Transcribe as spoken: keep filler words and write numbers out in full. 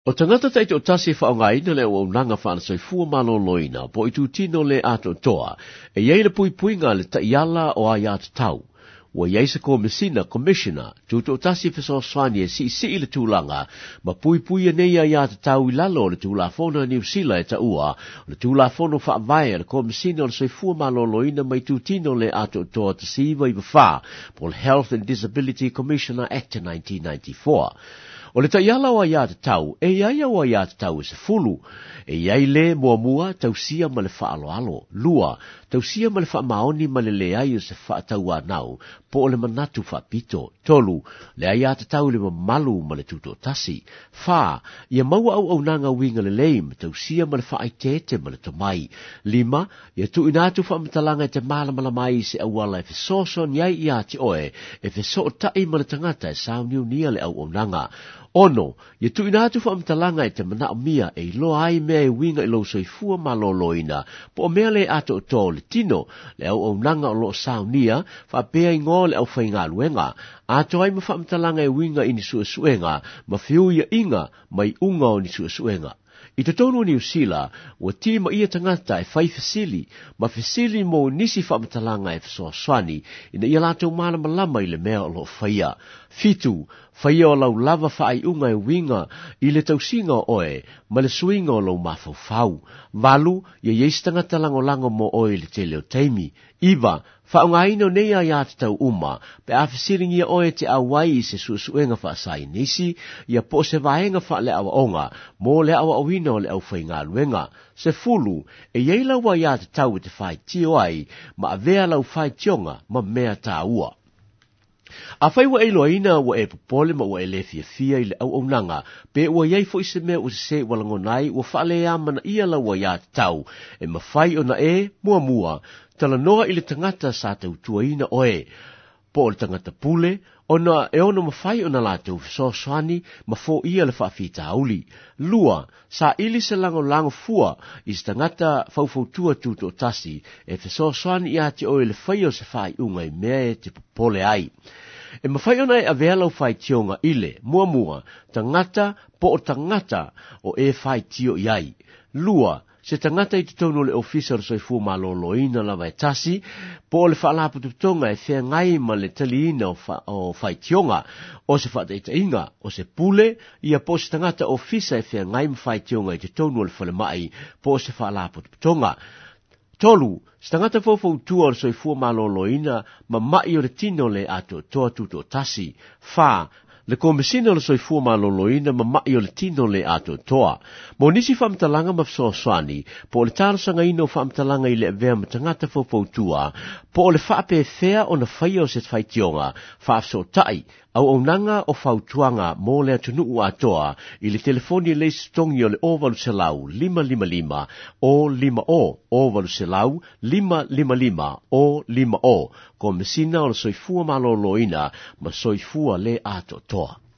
O tangata taito o tasi whaongaina le o nanga whaana soifua malo loina, po i tu tino le ato toa, e iei le pui puinga le taiala o ai atu tau. Wa iei se ko mesina, commissioner, tuto o tasi fiso swani e si si le tūlanga, ma pui pui e nei ai atu tau i lalo le tūla fona New Zealand e ta ua, le tūla fona whaavaya le ko mesina o le soifua malo loina mai tu tino le ato toa te siva i wawha, po le Health and Disability Commissioner Act nineteen ninety-four. O le taiala o ia te tau, e iaia o ia te tau e se fulu, e iai le mua mua tausia ma le whaalo alo, lua, tausia ma le wha maoni ma le le ai o se wha tau anau, po o le manatu wha pito, tolu, le ai te tau le malu ma le tuto tasi, wha, ia maua au au nanga winga le leim, tausia ma le wha aitete ma le tomai, lima, ia tu inatu wha matalanga e te mala mala mai se awala e fe soson iai ia te oe, e fe so tai ma le tangata e sao niu nia le au au nanga, ono, ia tu inatu wha mtalanga e te mana o mia e ilo ai mea e winga i lo soifua ma lo loina, po o mea le ato o tō le tino, le au au nanga o lo saunia, wha pēa ingo le au whainga luenga, ato ai ma wha mtalanga e winga i ni sua suenga, ma whiu ia inga, mai unga o ni sua suenga. I te tonu New Zealand, wa tima ia tangata e whai fesili, ma fesili mo nisi whamatalanga e whasoa swani, ina ia lātou mana malama i le mea o lo whaia. Fitu, whaia o lau lava whai unga e winga, i le tausinga oe, ma le suinga o lau mafau fau. Valu, ia yeis tangata lango lango mo oe le te leo teimi. Iva, whaunga ino nei a ia te tau uma, pe a fesiringi a oe te awai i se suesuenga wha asai nisi, ia po se vaenga wha le awa onga, mo le awa awina o le au whainga luenga. Se fulu, e yeila wa ia te tau te whai tio ai, ma a vea lau whai tionga, ma mea tā ua. A whai wa eilo aina wa e popole ma wa e le fia fia i le au au nanga, pe wa iei fo ise mea use se walangonai, wa whaale ama na ia la wa ia te tau, e ma whai o na e, mua mua, tala noa i le tangata sa tau tuaina oe, po o le tangata pule, ona e ono ma whai o na la tau so swani, ma fo ia le whaafita auli. Lua, sa ili se lango lango fua, i se tangata faufautua tuto tasi, e fe so swani i ati oe le whai o se whai unga i mea e te popole ai. E mawhai ona e avea lau whai tionga ile, mua mua, tangata po o tangata o e whai tio iai. Lua, se tangata i tutono le ofisa o soifua malolo ina lava e tasi, po o le whaalapu tutonga e whea ngai ma le taliina o, fa, o whai tionga, o se whata ita inga, o se pule, ia po se tangata ofisa e whea ngai ma whai tionga i tutono le whale mai, po o se whaalapu tutonga. Tolu, stangata fofo tua o soifua malolo ina, ma mai o le tino le ato toa tuto tasi. Fa, le komisina o le soifua malolo ina, ma mai o le tino le ato toa. Mo nisi whamtalanga ma fso swani, po o le tarasanga ino whamtalanga i le avea ma tangata fofo tua, po o le whape fea o na whaia o se whai tionga, whaafso tai, au au nanga o whautuanga mo le atunu atoa, i le telefoni le stongi o le ovalu se lau, lima lima lima, o lima o, ovalu se lau, lima lima lima, o lima o, ko mesina o le soifua malolo ina, ma soifua le ato toa.